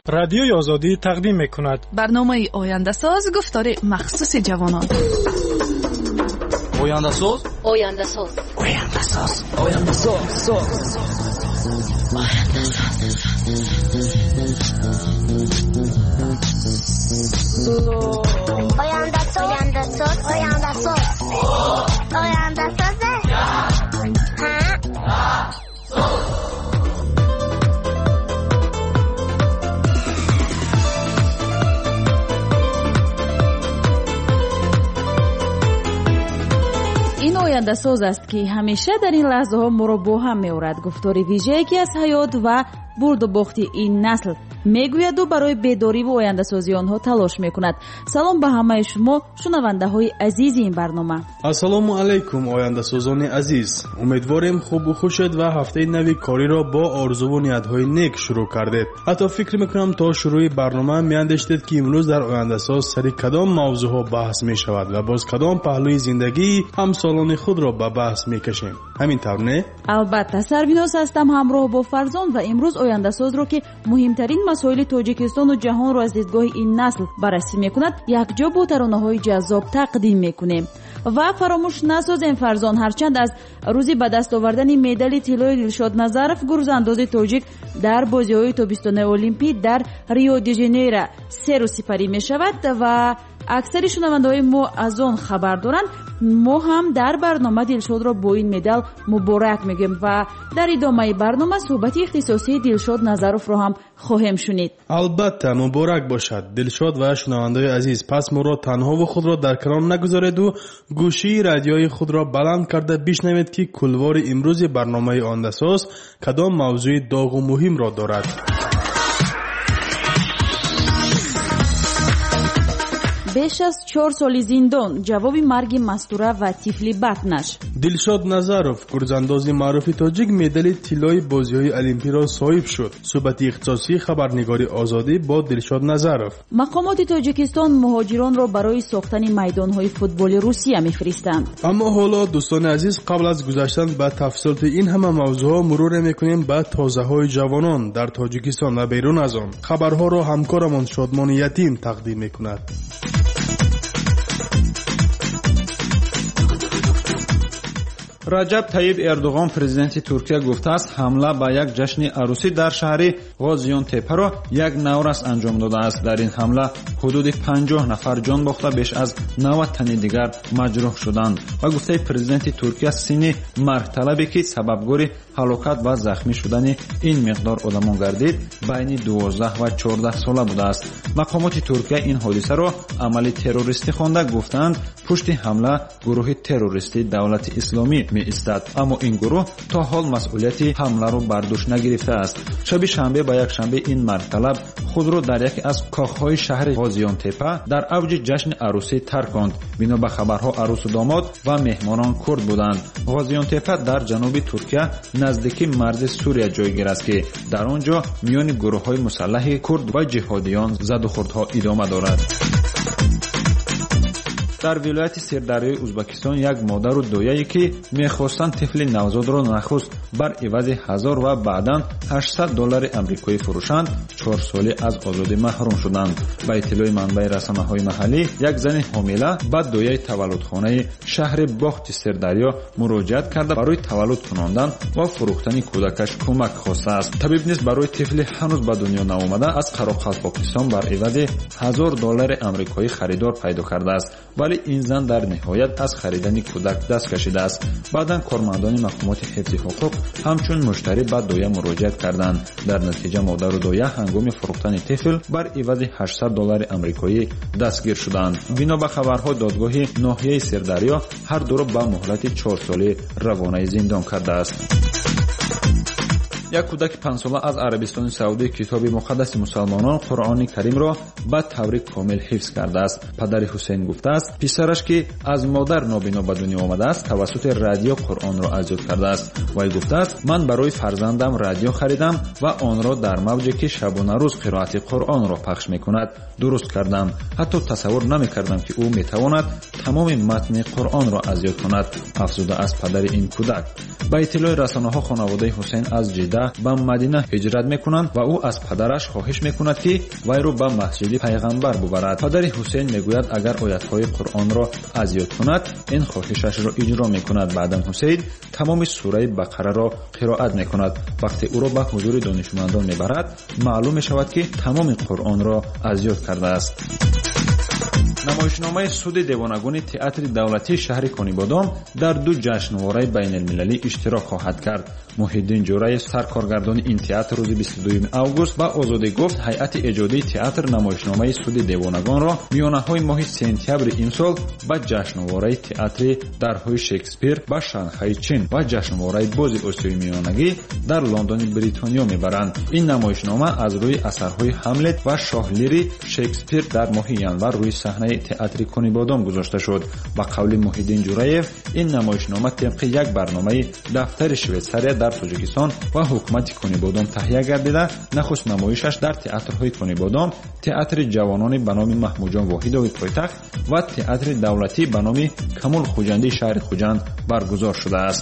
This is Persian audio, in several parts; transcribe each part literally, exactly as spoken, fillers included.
رادیوی آزادی تقدیم می‌کند. برنامه آینده ساز گفتار مخصوص جوانان. آینده ساز آینده ساز آینده ساز آینده ساز آینده ساز آینده ساز آینده ساز آینده ساز این آینده ساز است که همیشه در این لحظه ها ما را با هم می‌آورد. گفتاری ویژه‌ای که از حیات و برد و باخت این نسل میگوید و برای بیداری و آینده سازی آنها تلاش میکند. سلام به همه شما شنونده های عزیز این برنامه. السلام علیکم آینده سازان عزیز. امیدواریم خوب و خوشید و هفته نوی کاری را با آرزو و نیت‌های نیک شروع کردید. حتی فکر میکنم تا شروع برنامه میاندیشید که امروز در آینده ساز سر کدام موضوع بحث میشود و باز کدام پهلوی زندگی همسالان خود را به بحث میکشیم. همین طور نه؟ البته سربیناس هستم همراه با فرزان و امروز آینده ساز رو که مهمترین مسائل تاجیکستان و جهان را از دیدگاه این نسل بررسی میکند یک جا با ترانه‌های جذاب تقدیم میکنیم. و فراموش نسازیم فرزان، هرچند از روزی به دست آوردن مدال طلای دلشاد نظرف گروزانداز تاجیک در بازی‌های تابستانه المپیک در ریو دی ژانیرو سه روز سپری میشود و اکثر شنونده‌های ما از آن خبر دارند، ما هم در برنامه دلشاد را با این مدال مبارک میگیم و در ادامه برنامه صحبت اختصاصی دلشاد نظرف را هم خواهیم شنید. البته مبارک باشد دلشاد و شنونده‌های عزیز. پس ما را تنها و خود را در کنار نگذارید و گوشی رادیوی خود را بلند کرده بشنوید که کلوار امروز برنامه آینده ساز کدام موضوع داغ و مهم را دارد. بیش از چهار سال زندان جواب مرگ مستوره و طفل بطنش. دلشاد نظرف گرزانداز معروف تاجیک مدال طلای بازی‌های المپیک را صاحب شد. صحبت اختصاصی خبرنگاری آزادی با دلشاد نظرف. مقامات تاجیکستان مهاجران را برای ساختن میدان‌های فوتبال روسیه می‌فرستند. اما حالا دوستان عزیز قبل از گذشتن به تفصیلات این همه موضوعات مرور می‌کنیم به تازه‌های جوانان در تاجیکستان و بیرون از آن. خبرها را همکارمان شادمان یتیم تقدیم می‌کند. раҷаб таиб эрдуғон президенти туркия гуфтааст ҳамла ба як ҷашни арӯсӣ дар шаҳри ғозионтепаро як наврас анҷом додааст. дар ин ҳамла ҳудуди панҷоҳ нафар ҷон бохта беш аз навад тани дигар маҷрӯҳ шуданд. ва гуфтаи президенти туркия синни маргталабе ки сабабгори ҳалокат ва захмӣ шудани ин миқдор одамон гардид байни дувоздаҳ ва чордаҳ сола будааст. мақомоти туркия ин ҳодисаро амали террористӣ хонда гуфтанд пушти ҳамла гурӯҳи террористии давлати исломӣ می‌ایستد. اما این گروه تا حال مسئولیت حمله را بر دوش نگرفته است. شب شنبه با یک شنبه این مرد خود را در یکی از کاخهای شهر غازیانتپه در اوج جشن عروسی ترک کند. بنا به خبرها عروس و داماد و مهمانان کرد بودند. غازیانتپه در جنوب ترکیه نزدیکی مرز سوریه جایگیر است که در آنجا میان گروه‌های مسلح کرد و جهادیان زد و خوردها ادامه دارد. در ولایت سردریای ازبکستان یک مادر و دویایی که میخواستند طفل نوزاد را نخست بر عوض هزار و بعداً هشتصد دلار آمریکایی فروشند چهار ساله از آزادی محروم شدند. با اطلاع منبع رسانه‌های محلی یک زن حامله به دویای تولدخانه شهر باخت سردریا مراجعت کرده برای تولد کناندن و فروختن کودکش کمک خواسته است. طبیب نیز برای طفل هنوز به دنیا نیامده از قراقلپاکستان بر عوض هزار دلار آمریکایی خریدار پیدا کرده است. ولی این زن در نهایت از خریدن کودک دست کشیده است. بعداً کارمندان مقامات حفظ حقوق همچون مشتری به دویه مراجعت کردند. در نتیجه مادر و دویه هنگام فروختن طفل بر عوض هشتصد دلار آمریکایی دستگیر شدند. بنا به خبرها دادگاه ناحیه سردریا هر دو را به مهلت چهار ساله روانه زندان کرده است. یک کودک پنج ساله از عربستان سعودی کتاب مقدس مسلمانان قرآن کریم را به طور کامل حفظ کرده است. پدر حسین گفته است پسرش که از مادر نابینا به دنیا آمده است توسط رادیو قرآن را اجرا کرده است. وی گفته است من برای فرزندم رادیو خریدم و آن را در موجی که شبانه روز قرائت قرآن را پخش میکند درست کردم. حتی تصور نمیکردم که او میتواند تمام متن قرآن را اجرا کند. افزوده است پدر این کودک. با اطلاع رسانه‌ها خانواده حسین از جده омода ба Мадина ҳиҷрат мекунанд ва ӯ аз падараш хоҳиш мекунад ки вайро ба масҷиди пайғамбар бубарад. Падари Ҳусейн мегӯяд агар оятҳои Қуръонро аз ёд кунад, ин хоҳишашро иҷро мекунад. Баъдан Ҳусейн тамоми сураи Бақараро қироат мекунад. вақте ӯро ба ҳузури донишмандон мебарад, маълум мешавад ки тамоми Қуръонро аз ёд кардааст. намоишномаи суди девонагони театри давлатии шаҳри Конибодом дар ду ҷашнвораи байналмилалӣ иштирок хоҳад кард. Муҳиддин Ҷураев, саркоргардони ин театр, рӯзи бисту дуюми август ба Озодӣ гуфт, ҳайати эҷодии театр намоишномаи суди девонагонро миёнаҳои моҳи сентябри имсол ба ҷашнвораи театри дарҳои Шекспир ба Шанхайи Чин ва ҷашнвораи бози Осиёи миёнагӣ дар Лондони Бритониё мебаранд. Ин намоишнома аз рӯи асарҳои Ҳамлет ва Шоҳ Лири Шекспир дар моҳи январ рӯи саҳнаи театри Конибодом гузошта шуд. Ба қавли Муҳиддин Ҷураев, ин намоишнома тибқи як барномаи дафтари Швейтсария дар Тоҷикистон ва ҳукумати Конибодом таҳия гардида, нахуст намоишаш дар театрҳои Конибодом, театри ҷавонони ба номи Маҳмудҷон Воҳидови пойтахт ва театри давлатӣ ба номи Камол Хуҷандии шаҳри Хуҷанд баргузор шудааст.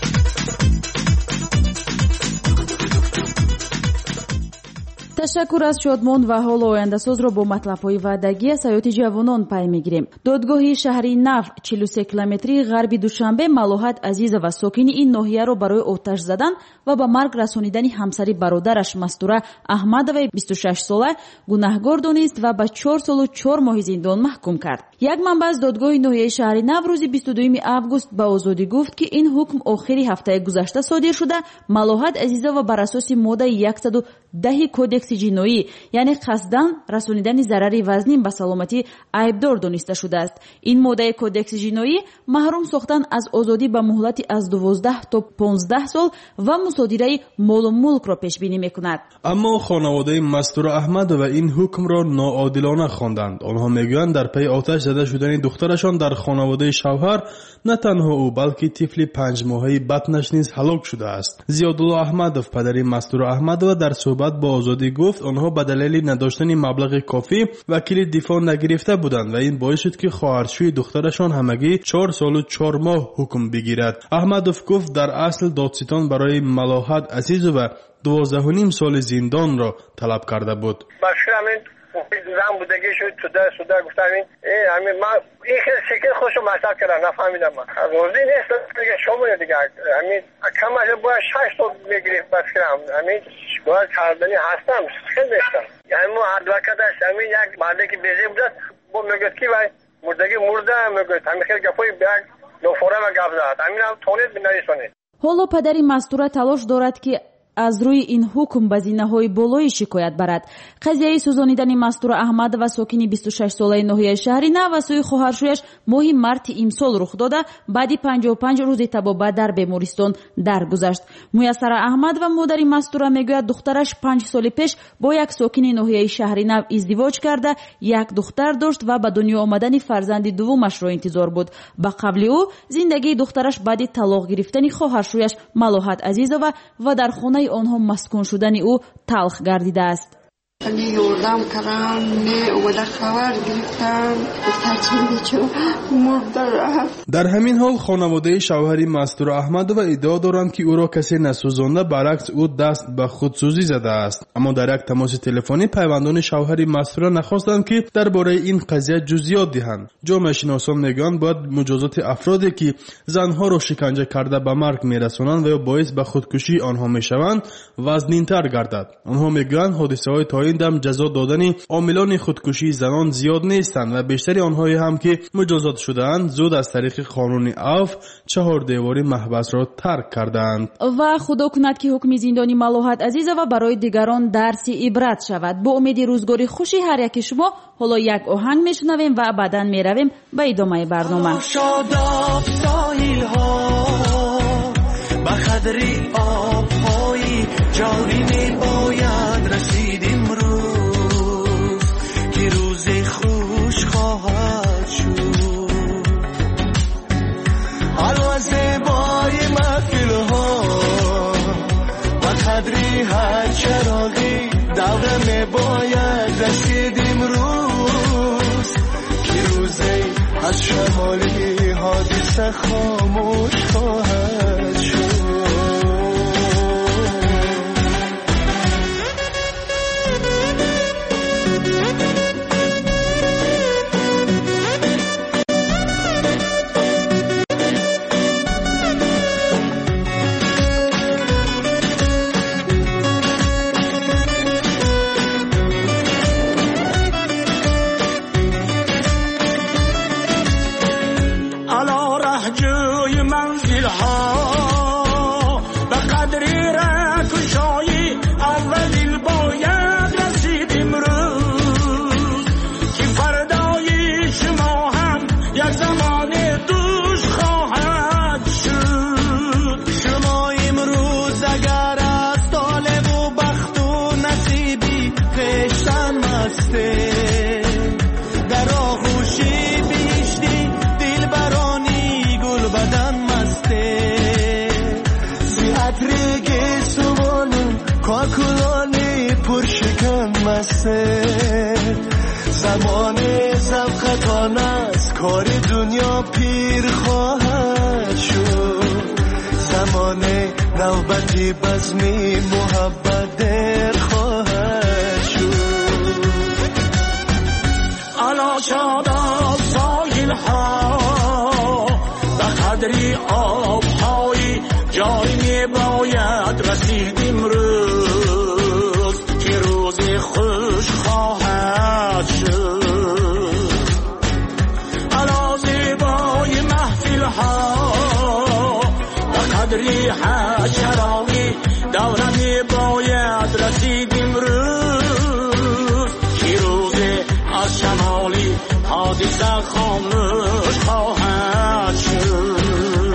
ташаккур аз Шодмон ва ҳоло ояндасозро бо матлабҳои ваъдагӣ саёҳати ҷавонон пай мегирем. Додгоҳи шаҳри Нав, чилу се километрии ғарби Душанбе, Малоҳат Азизова сокини ин ноҳияро барои оташ задан ва ба марг расонидани ҳамсари бародараш Мастура Аҳмадоваи бисту шаш сола гунаҳгор донист ва ба чор солу чор моҳи зиндон маҳкум кард. Як манбаъ аз додгоҳи ноҳияи шаҳри Нав рӯзи бисту дуюми август ба Озодӣ гуфт, ки ин ҳукм охири ҳафтаи гузашта содир шуда, Малоҳат Азизова бар асоси моддаи яксаду даҳи кодекси ҷиноӣ, яъне қасдан расонидани зарари вазнин ба саломатӣ айбдор дониста шудааст. Ин моддаи кодекси ҷиноӣ маҳрум сохтан аз озодӣ ба муҳлати аз дувоздаҳ то понздаҳ сол ва мусодираи молу мулкро пешбинӣ мекунад. аммо хонаводаи Мастура Аҳмадова ин ҳукмро ноодилона хонданд. онҳо мегӯянд дар пайи оташ зада шудани духтарашон дар хонаводаи шавҳар на танҳо ӯ, балки тифли панҷмоҳаи батнаш низ ҳалок шудааст. Зиёдулло Аҳмадов, падари Мастура Аҳмадова, дар суҳбат бо Озодӣ гуфт, онҳо ба далели надоштани маблағи кофӣ вакили дифоъ нагирифта буданд ва ин боис шуд ки хоҳаршӯи духтарашон ҳамагӣ чор солу чор моҳ ҳукм бигирад. Аҳмадов гуфт, дар асл додситон барои Малоҳат Азизова дувоздаҳу ним соли зиндонро талаб карда буд. زن بودگی شد تو در سودا گفتم این همین من این خیلی شکل خوشو مصرف کردم نفهمیدم من روزی نیست دیگه شما دیگه همین کم از باید شش تا بگیریم بس کردم همین باید کردنی هستم خیلی بهتر یعنی ما هر دو کداش همین یک مرده که بیزه بودد با میگد کی وای مردگی مرده میگد همین خیلی گپوی بیگ نفوره و گپ زد همین هم تونید بنویسونید. ҳоло падари Мастура талош дорад ки аз рӯи ин ҳукм ба зинаҳои болоӣ шикоят барад. Қазияи сӯзонидани Мастура Аҳмадова, сокини бисту шаш солаи ноҳияи шаҳри Нав ва сӯи хоҳаршӯяш моҳи марти имсол рух дода, баъди панҷоҳу панҷ рӯзи табобат дар бемористон даргузашт. Муяссара Аҳмадова, модари Мастура, мегӯяд духтараш панҷ соли пеш бо як сокини ноҳияи шаҳри Нав издивоҷ карда, як духтар дошт ва ба дунё омадани фарзанди дуввумашро интизор буд. Ба қавли ӯ, зиндагии духтараш баъди талоқ гирифтани хоҳаршӯяш Малоҳат Азизова ва дар хонаи онҳо маскун шудани ӯ талх гардидааст. یوردم کردم نه اومده خبر گرفتم گفتم چه مرده رفت. در همین حال خانواده شوهر مستور احمدова ادعا دارند که او را کسی نسوزانده، برعکس او دست به خودسوزی زده است. اما در یک تماس تلفنی پیوندان شوهر مستور نخواستند که درباره این قضیه جزئیات دهند. جامعه شناسان میگویند باید مجازات افرادی که زنها را شکنجه کرده به مرگ میرسانند و یا باعث به خودکشی آنها میشوند وزنین‌تر گردد. آنها میگویند حادثه‌های تا این دم جزا دادن عاملان خودکشی زنان زیاد نیستند و بیشتری آنهایی هم که مجازات شده‌اند زود از طریق قانون عفو چهار دیواری محبس را ترک کردند. و خدا کند که حکم زندانی ملاحت عزیزова برای دیگران درسی عبرت شود. با امید روزگاری خوشی هر یک شما، حالا یک آهنگ میشنویم و بعداً میرویم به ادامه برنامه. شاداب ساحل ها به خدری آب‌های جاری میباید رسیدیم روز که روز خوش خواهد شد. حلوه زیبای محفل ها به خدری هر چراغی دوره میباید رسیدیم روز که روز از شمالی حادثه خاموش خواهد شد. مسته در آغوشی بیشتی دل برانی گل بدن مسته سیحت ریگی سوانو کاکلانی پرشکن مسته زمان زبخطان است کار دنیا پیر خواهد شد زمان نوبتی بزمی محبت در خواهد شد علا شادا ساحل ها به قدری آب های جای می باید رسید امروز که روز خوش خواهد شد علا زیبای محفل ها به قدری حشرامی دورمی باید رسید امروز که روز از شمالی حادثه خاموش خواهد شد.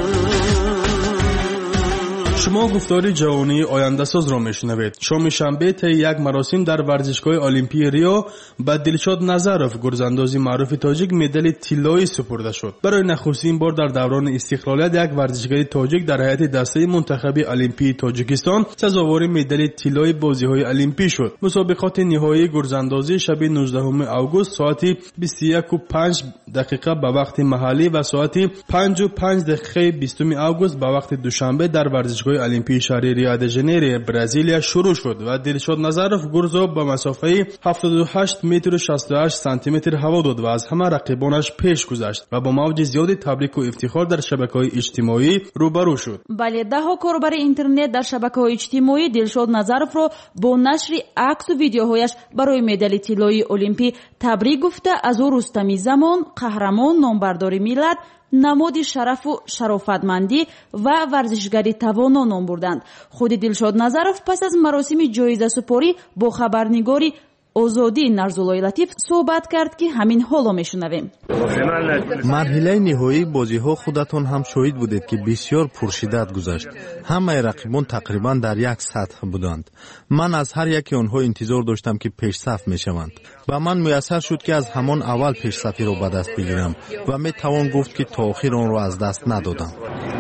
شما گفتار جوانی آینده ساز را میشنوید. شام شنبه طی یک مراسم در ورزشگاه المپی ریو به دلشاد نظرف گرزانداز معروف تاجیک مدال طلایی سپرده شد. برای نخستین بار در دوران استقلالیت یک ورزشکار تاجیک در هیئت دسته منتخب المپی تاجیکستان سزاوار مدال طلای بازی‌های المپی شد. مسابقات نهایی گرزاندازی شب نوزدهم آگوست ساعت بیست و یک و پنج دقیقه به وقت محلی و ساعت پنج و پنج دقیقه بیستم آگوست به وقت دوشنبه در ورزشگاه المپی شهری ریو د ژانیرو برزیلیا شروع شد و دلشاد نظرف گرزا با مسافه هفتاد و هشت متر و شصت و هشت سانتی متر هوا داد و از همه رقیبانش پیش گذشت و با موج زیاد تبریک و افتخار در شبکه‌های اجتماعی روبرو شد. بله، ده ها کاربر اینترنت در شبکه‌های اجتماعی دلشاد نظرف را با نشر عکس و ویدیوهایش برای مدال طلایی المپی تبریک گفته از او رستمی زمان، قهرمان، نامبردار ملت، نماد شرف و شرافتمندی و ورزشگری توانا نام بردند. خود دلشاد نظرف پس از مراسم جایزه سپاری با خبرنگاری آزادی نرزولای لطیف صحبت کرد که همین حالا میشنویم. مرحله نهایی بازی ها خودتون هم شاهد بودید که بسیار پرشدت گذشت. همه رقیبان تقریبا در یک سطح بودند. من از هر یکی آنها انتظار داشتم که پیش صف میشوند و من میسر شد که از همان اول پیش صفی را به دست بگیرم و می توان گفت که تا آخر آن را از دست ندادم.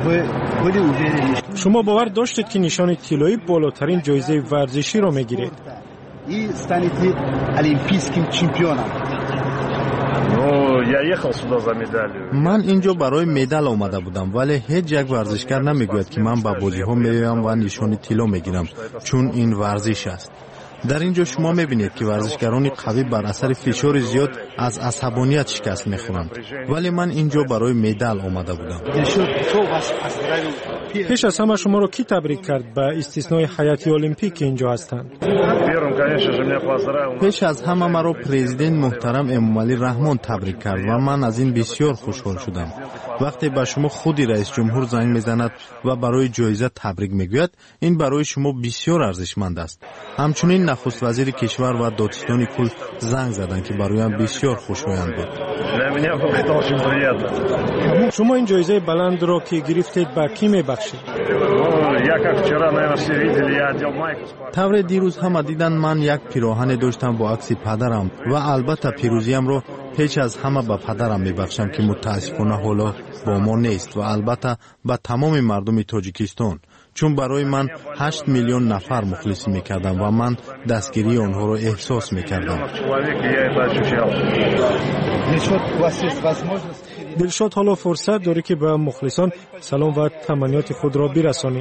شما باور داشتید که نشان طلایی بالاترین جایزه ورزشی را میگیرید؟ и станете олимпийским чемпионом. Ну, я ехал сюда за медалью. من اینجا برای مدال آمده بودم ولی هیچ یک ورزشکار نمیگوید که من به بازی‌ها میایم و نشان طلا میگیرم چون این ورزش است. در اینجا شما میبینید که ورزشکاران قوی بر اثر فشار زیاد از عصبانیت شکست میخورند ولی من اینجا برای مدال آمده بودم. پیش از همه شما رو کی تبریک کرد به استثنای هیئت المپیک که اینجا هستند؟ پیش از همه مرا پرزیدنت محترم امامعلی رحمان تبریک کرد و من از این بسیار خوشحال شدم. وقتی به شما خودی رئیس جمهور زنگ میزند و برای جایزه تبریک میگوید این برای شما بسیار ارزشمند است. همچنین نخست وزیر کشور و دادستان کل زنگ زدند که برایم بسیار خوشایند بود. شما این جایزه بلند را که گرفتید به کی میبخشید؟ طور دیروز همه دیدن من یک پیراهن داشتم با عکس پدرم و البته پیروزیم رو پیش از همه به پدرم میبخشم که متاسفانه حالا با ما نیست و البته به تمام مردم تاجیکستان چون برای من هشت میلیون نفر مخلصی میکردم و من دستگیری آنها رو احساس میکردم. دلشاد حالا فرصت داره که به مخلصان سلام و تمنیات خود را برسانی.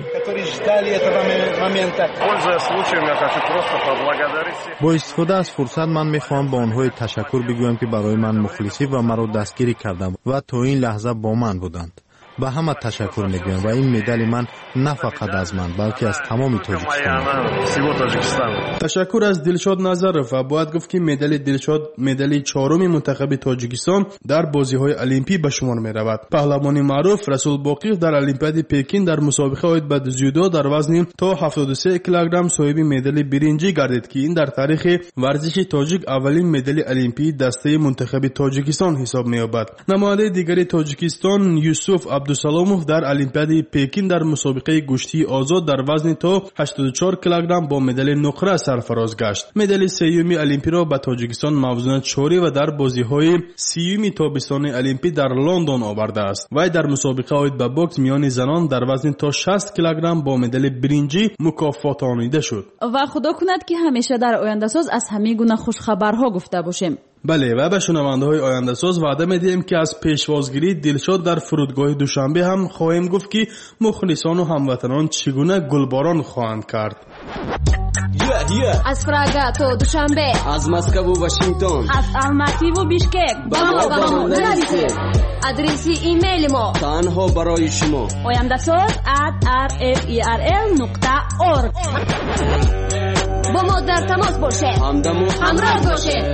با استفاده از فرصت من میخوام با آنها تشکر بگویم که برای من مخلصی و مرا دستگیری کردند و تا این لحظه با من بودند. به همه تشکر میگویم و این مدال من نه فقط از من بلکه از تمام تاجیکستان. تشکر از دلشاد نظرف و باید گفت که مدال دلشاد مدال چهارم منتخب تاجیکستان در بازی‌های المپی به شمار می‌رود. پهلوان معروف رسول باقی در المپیاد پکین در مسابقه عاید به جودو در وزن تا هفتاد و سه کیلوگرم صاحب مدال برنجی گردید که این در تاریخ ورزش تاجیک اولین مدال المپی دسته منتخب تاجیکستان حساب می‌یابد. نماینده دیگری تاجیکستان یوسف عبدالسلاموف در المپیاد پکین در مسابقه گوشتی آزاد در وزن تا هشتاد و چهار کیلوگرم با مدال نقره سرفراز گشت. مدال سیوم المپی را به تاجیکستان موزون چهاری و در بازی‌های سیوم تابستان المپی در لندن آورده است. وی در مسابقه آید به بوکس میان زنان در وزن تا شصت کیلوگرم با مدال برنجی مکافاتانیده شد. و خدا کند که همیشه در آینده ساز از همه گونه خوش خبرها گفته باشیم. بله و به شنونده های آینده ساز وعده میدیم که از پیشوازگیری دلشاد در فرودگاه دوشنبه هم خواهیم گفت که مخلصان و هموطنان چگونه گلباران خواهند کرد. Yeah, yeah. از پراگا تا دوشنبه، از مسکو و واشنگتن، از الماتی و بیشکک، با ما با ما نرسید. ادرسی ایمیل ما تنها برای شما oyandasaz at r f e r l نقطه org. با ما در تماس باشه، همدم و همراه باشه.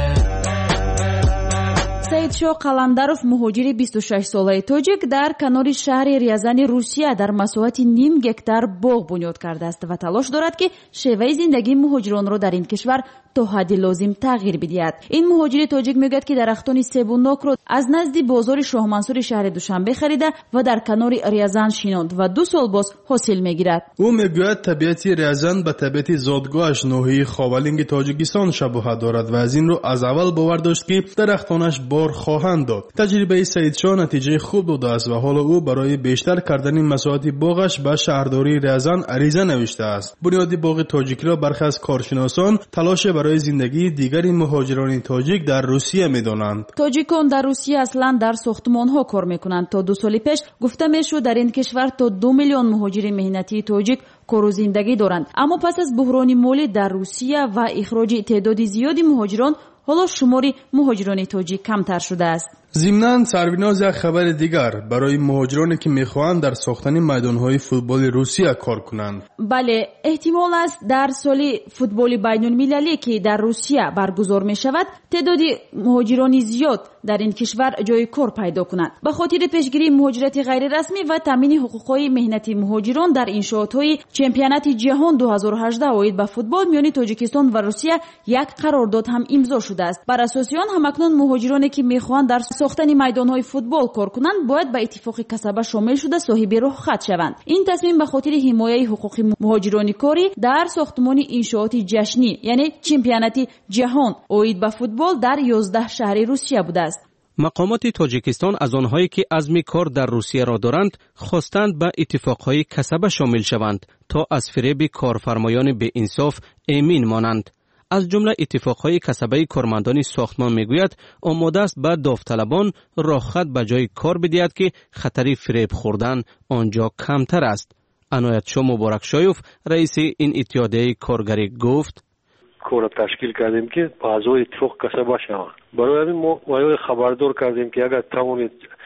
سаидшоҳ қаландаров муҳоҷири бисту шаш солаи тоҷик дар канори шаҳри Рязани Русия дар масоҳати ним гектар боғ бунёд кардааст ва талош дорад ки шеваи зиндагии муҳоҷиронро дар ин кишвар то ҳадди лозим тағйир бидиҳад. ин муҳоҷири тоҷик мегӯяд ки дарахтони себунокро аз назди бозори шоҳмансури шаҳри душанбе харида ва дар канори Рязан шинонд ва ду сол боз ҳосил мегирад. ӯ мегӯяд табиати Рязан ба табиати зодгоҳаш ноҳияи ховалинги тоҷикистон шабоҳат дорад ва аз инро аз аввал бовар дошт ки дарахтонаш бор хоҳанд дод. таҷрибаи саидшоҳ натиҷаи хуб додааст ва ҳоло ӯ барои бештар кардани масоҳати боғаш ба шаҳрдории Рязан ариза навиштааст. бунёди боғи тоҷикиро бархе аз коршиносон талоше барои зиндагии дигари муҳоҷирони тоҷик дар Русия медонанд. тоҷикон дар Русия аслан дар сохтмонҳо кор мекунанд. то ду соли пеш гуфта мешуд дар ин кишвар то ду миллион муҳоҷири меҳнатии тоҷик кору зиндагӣ доранд. аммо пас аз буҳрони молӣ дар Русия ва ихроҷи теъдоди зиёди муҳоҷирон ҳоло шумори муҳоҷирони тоҷик камтар шудааст. зимнан сарвиноз як хабари дигар барои муҳоҷироне ки мехоҳанд дар сохтани майдонҳои футболи Русия кор кунанд. бале, эҳтимол аст дар соли футболи байнулмилалӣ ки дар Русия баргузор мешавад теъдоди муҳоҷирони зиёд дар ин кишвар ҷои кор пайдо кунад. ба хотири пешгирии муҳоҷирати ғайрирасмӣ ва таъмини ҳуқуқҳои меҳнати муҳоҷирон дар иншоотҳои чемпионати ҷаҳон ду ҳазору ҳаждаҳ оид ба футбол миёни Тоҷикистон ва Русия як қарордод ҳам имзо шудааст. бар асоси он ҳамакнун муҳоҷироне ки мехоҳанд дар сохтани майдонҳои футбол кор кунанд бояд ба иттифоқи касаба шомил шуда соҳиби роҳхат шаванд. ин тасмим ба хотири ҳимояи ҳуқуқи муҳоҷирони корӣ дар сохтмони иншооти ҷашнӣ яъне чемпионати ҷаҳон оид ба футбол дар ёздаҳ шаҳри Русия будааст. مقامات تاجیکستان از آنهایی که عزم کار در روسیه را دارند خواستند به اتفاقهای کسبه شامل شوند تا از فریب کارفرمایان به انصاف امین مانند. از جمله اتفاقهای کسبه کارمندان ساختمان میگوید آماده است به داوطلبان راحت به جای کار بدهد که خطر فریب خوردن آنجا کمتر است. عنایتشاه مبارکشایوف رئیس این اتحادیه کارگری گفت کار تشکیل کردیم که بازو اتفاق کسبه شوند. برای همین ما وایو خبردار کردیم که اگر توانید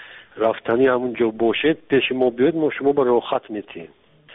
رفتنی همونجا باشید پیش ما بیاید ما شما به راحت میتیم.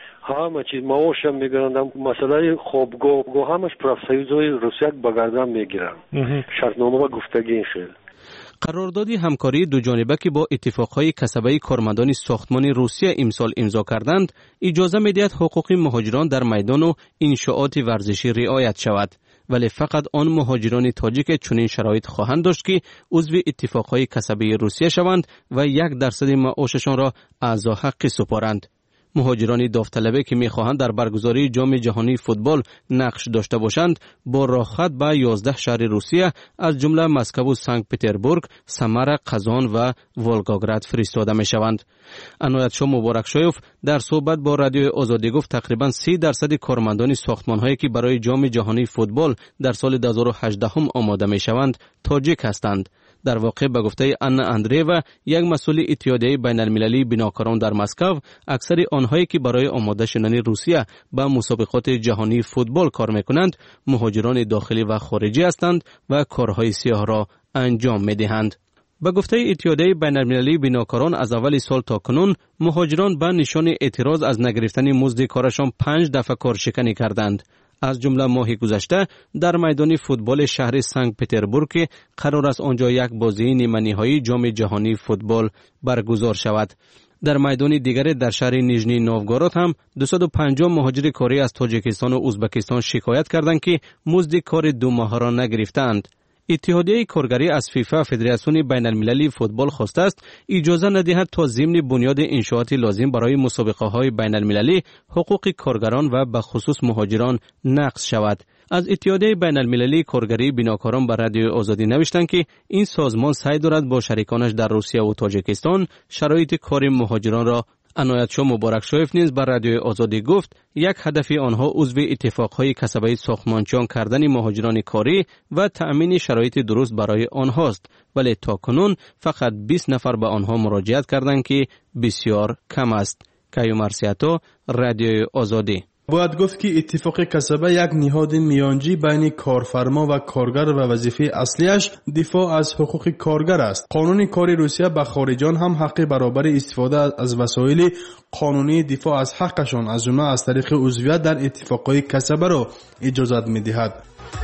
همه چیز معاش هم میگیرند. مسئله خوابگاه همش پروفسیوزهای روسیه به گردن میگیرند. شرطنامه و گفتگی این خیلی. قرارداد همکاری دو جانبه که با اتفاقهای کسبه کارمندان ساختمان روسیه امسال امضا کردند اجازه میدهد حقوق مهاجران در میدان و انشاءات ورزشی رعایت شود، ولی فقط آن مهاجران تاجیک چنین شرایط خواهند داشت که عضو اتفاقهای کسبه روسیه شوند و یک درصد معاششان را اعضا حقی سپارند. مهاجران داوطلبه که میخواهند در برگزاری جام جهانی فوتبال نقش داشته باشند با راحت به یازده شهر روسیه از جمله مسکو و سنت پتربورگ، سمر، قزان و ولگاگراد فرستاده میشوند. عنایتشاه مبارکشایوف در صحبت با رادیو آزادی گفت تقریبا سی درصد کارمندان ساختمان‌هایی که برای جام جهانی فوتبال در سال دو هزار و هجده آماده میشوند تاجیک هستند. در واقع به گفته آنا اندریوا یک مسئول اتحادیه بین المللی بناکاران در مسکو، اکثر آنهایی که برای آماده شدن روسیه به مسابقات جهانی فوتبال کار میکنند مهاجران داخلی و خارجی هستند و کارهای سیاه را انجام میدهند. به گفته اتحادیه بین المللی بناکاران از اول سال تا کنون مهاجران به نشان اعتراض از نگرفتن مزد کارشان پنج دفعه کارشکنی کردند. از جمله ماه گذشته در میدان فوتبال شهر سنت پتربورگ قرار است آنجا یک بازی نیمه نهایی جام جهانی فوتبال برگزار شود. در میدان دیگر در شهر نیژنی نوفگورود هم دویست و پنجاه مهاجر کاری از تاجیکستان و ازبکستان شکایت کردند که مزد کار دو ماه را نگرفتند. اتحادیه کارگری از فیفا فدراسیون بین المللی فوتبال خواسته است اجازه ندهد تا ضمن بنیاد انشاءات لازم برای مسابقه های بین المللی حقوق کارگران و به خصوص مهاجران نقض شود. از اتحادیه بین المللی کارگری بیناکاران بر رادیو آزادی نوشتند که این سازمان سعی دارد با شریکانش در روسیه و تاجیکستان شرایط کار مهاجران را عنایت‌شاه مبارک شایف نیز بر رادیو آزادی گفت یک هدف آنها عضو اتفاقهای کسبه ساختمانچیان کردن مهاجران کاری و تأمین شرایط درست برای آنهاست، ولی تاکنون فقط بیست نفر به آنها مراجعت کردند که بسیار کم است. کیومرسیاتو، رادیو آزادی. باید گفت که اتفاق کسبه یک نهاد میانجی بین کارفرما و کارگر و وظیفه اصلیش دفاع از حقوق کارگر است. قانون کار روسیه به خارجیان هم حق برابر استفاده از وسایل قانونی دفاع از حقشان از جمله از طریق عضویت در اتفاقهای کسبه را اجازت می‌دهد.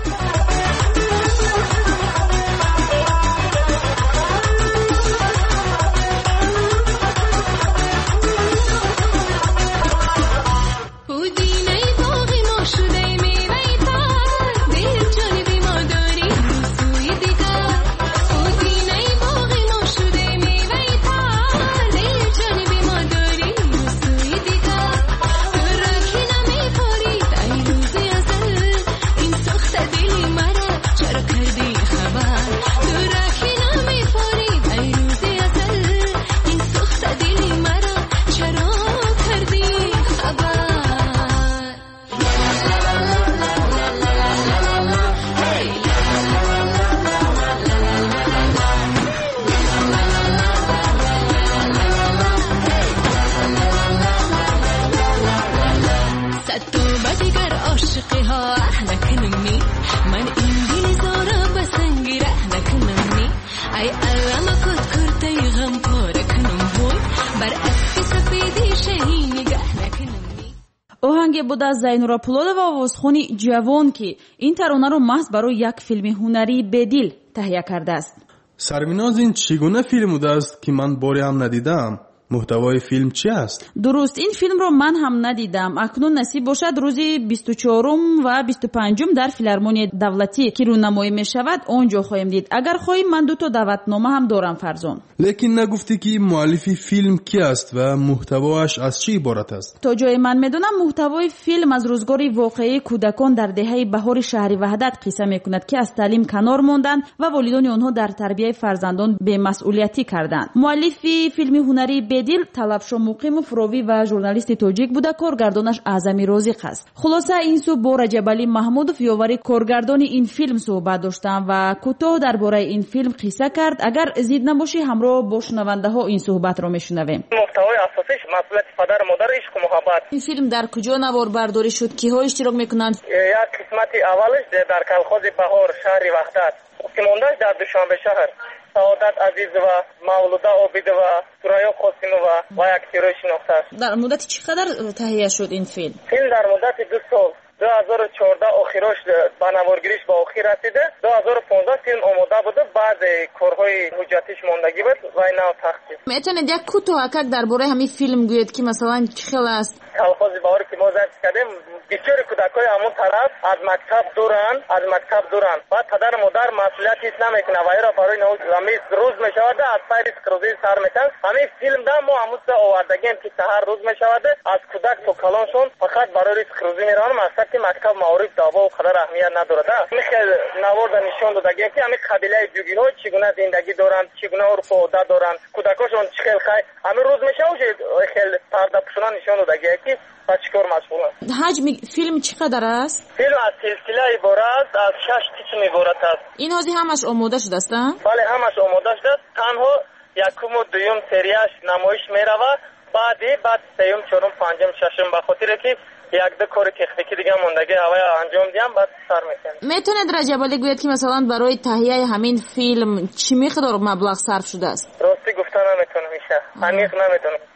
آهنگ بود از زینورا پولودا و آوازخوانی جوان که این ترانه رو محض برای یک فیلم هنری بدیل تهیه کرده است. سرمیناز این چگونه فیلم بوده است که من باری هم ندیدم؟ محتوای فیلم چی است؟ درست، این فیلم رو من هم ندیدم. اکنون نصیب باشد روزی بیست و چهارم و بیست و پنجم در فیلارمونی دولتی که رونمایی می شود اونجا خواهیم دید. اگر خواهیم من دو تا دعوتنامه هم دارم فرزان. لیکن نگفتی که مؤلف فیلم کی است و محتواش از چی عبارت است؟ تا جای من میدونم محتوای فیلم از روزگار واقعی کودکان در دهه بهار شهر وحدت قصه میکند که از تعلیم کنار ماندند و والدین آنها در تربیت فرزندان بی‌مسئولیتی کردند. مؤلف فیلم هنری بدیل طلبشاه مقیموف راوی و ژورنالیست تاجیک بوده، کارگردانش اعظمی رازق است. خلاصه این سو با رجب علی محمودوف یاوری کارگردان این فیلم صحبت داشتم و کوتاه درباره این فیلم قصه کرد. اگر زید نباشی همراه با شنونده ها این صحبت رو میشنویم. محتوای اساسیش مسئولیت پدر مادر، عشق و محبت. این فیلم در کجا نوار برداری شد؟ کیها اشتراک میکنند؟ یک قسمت اولش در کلخاز بهار شهر وحدت، سیمونداش در دوشنبه شهر، سعادت عزیزова، مولوده عابدova، سوریا قاسمova و یک تیروی شناخته است. در مدت چقدر تهیه شد این فیلم؟ فیلم در مدت دو سال، دو هزار و چهارده آخرش به نوارگیریش به آخر رسیده. دو هزار و پانزده فیلم آماده بوده، بعد کارهای حجتیش ماندگی بود و اینا تخصیص. میتونید یک کوتاهک درباره همین فیلم گوید که مثلا چه خیلی است؟ کلخاز بهاری که ما زرد کردیم بسیاری کودکای همون طرف از مکتب دورن از مکتب دورن و پدر مادر مسئولیت هیچ نمیکنه و ایرا برای نمیز روز میشوده از سیر سکروزی سر میتن. همین فیلم ده ما همون آوردگیم که سهر روز میشوده از کودک تا کلانشون فقط برای سکروزی میرن. مقصد که مکتب معارف دعوا و قدر اهمیت نداره. همین خیلی نوارد نشون دادگیم که همین قبیله جوگی ها چگونه زندگی دارن، چگونه عرف و عادت دارن، کودکاشون چه خیلی خیلی همین روز میشوده خیلی پرده پوشونه نشون دادگیم که و چیکار مشغولن. حجم فیلم چقدر است؟ فیلم از سلسله عبارت از شش قسم عبارت است. این هازی همش آماده شده است؟ بله همش آماده شده. تنها یکم و دوم سریاش نمایش میرود، بعدی بعد سوم چهارم پنجم ششم به خاطر که یک دو کار تکنیکی دیگه موندگی هوای انجام دیم بعد سر میکنیم. میتونید رجب علی گوید که مثلا برای تهیه همین فیلم چی مقدار مبلغ صرف شده است؟ راستی گفتن نمیتونم میشه. عمیق نمیتونم.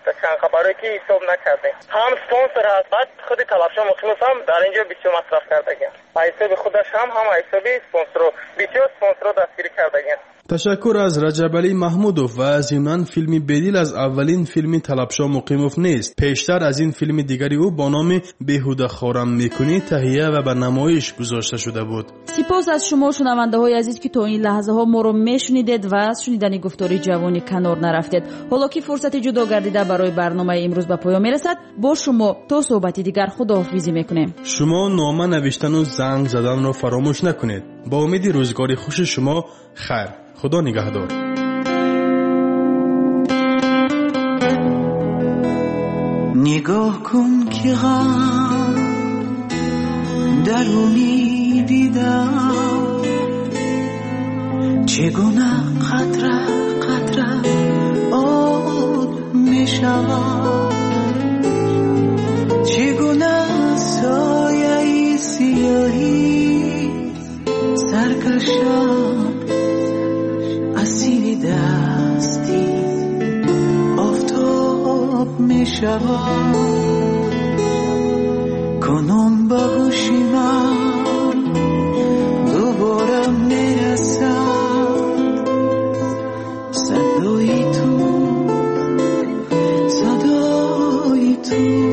چند خبری که حساب نکردیم. هم سپانسر هست، بعد خود طلبشاه مخیموف هم در اینجا بسیار مصرف کردگیم. حساب خودش هم هم حساب سپانسر بسیار سپانسر دستگیری کردگیم. تشکر از رجب علی محمودوف و از یونان فیلمی بدیل از اولین فیلم طلبشاه مقیموف نیست. پیشتر از این فیلم دیگری او با نام بیهوده خورم میکنی تهیه و به نمایش گذاشته شده بود. سپاس از شما شنونده های عزیز که تا این لحظه ها ما رو میشنیدید و از شنیدن گفتاری جوانی کنار نرفتید. حالا که فرصت جدا گردیده برای برنامه امروز به پایان میرسد، با شما تا صحبتی دیگر خداحافظی میکنیم. شما نامه نوشتن و زنگ زدن را فراموش نکنید. با امید روزگاری خوش شما. خیر. خدا نگهدار. نگاه کن که غم درونی دیدم، چگونه قطره قطره آب می شود، چگونه سایه سیاهی سرکشم اسیر دستی آفتاب می شود. کنم با گوشی من دوباره می رسد صدای تو، صدای تو.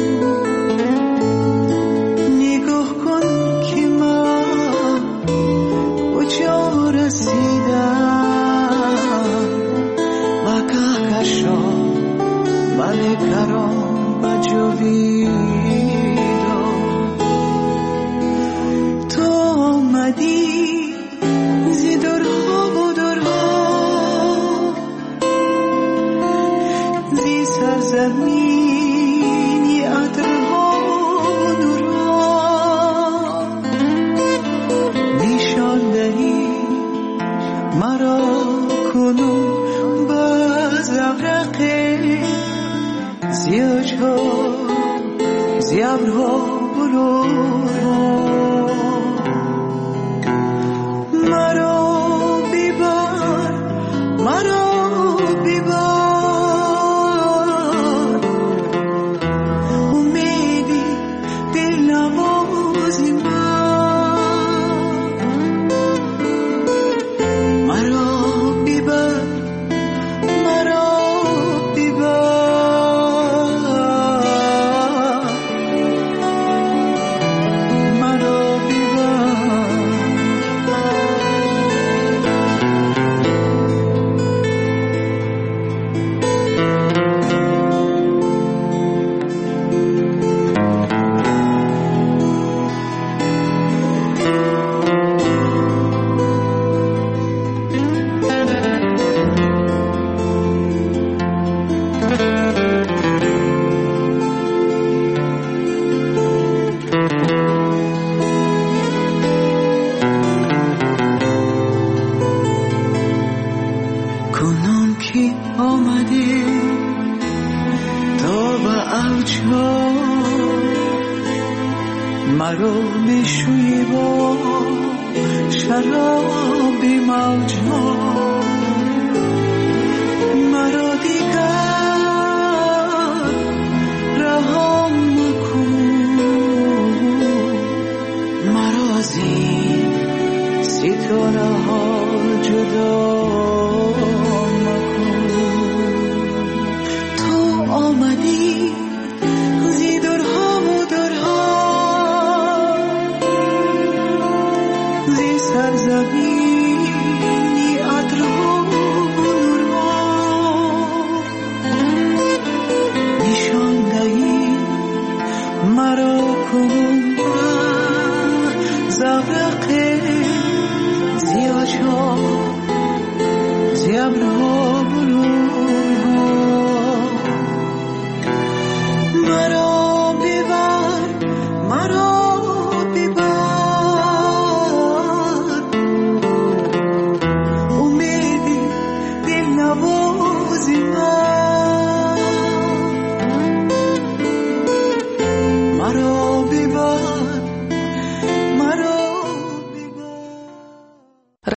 نگاه کن که من کجا رسیدم، بله کرام بجوی را تو آمدی زی درها و درها، زی سرزمینی عطرها و نورها، نشان دهی مرا کنون زورقی زیاج ها زیابر ها بلور مرا بیبار، مرا بیبار، امیدی دل نوازی من، مرا بیبار، مرا بشوی با شراب موجا، مرا دیگر رهام مکن، مرا زین ستاره ها جدا مکن. تو آمدی سرزمین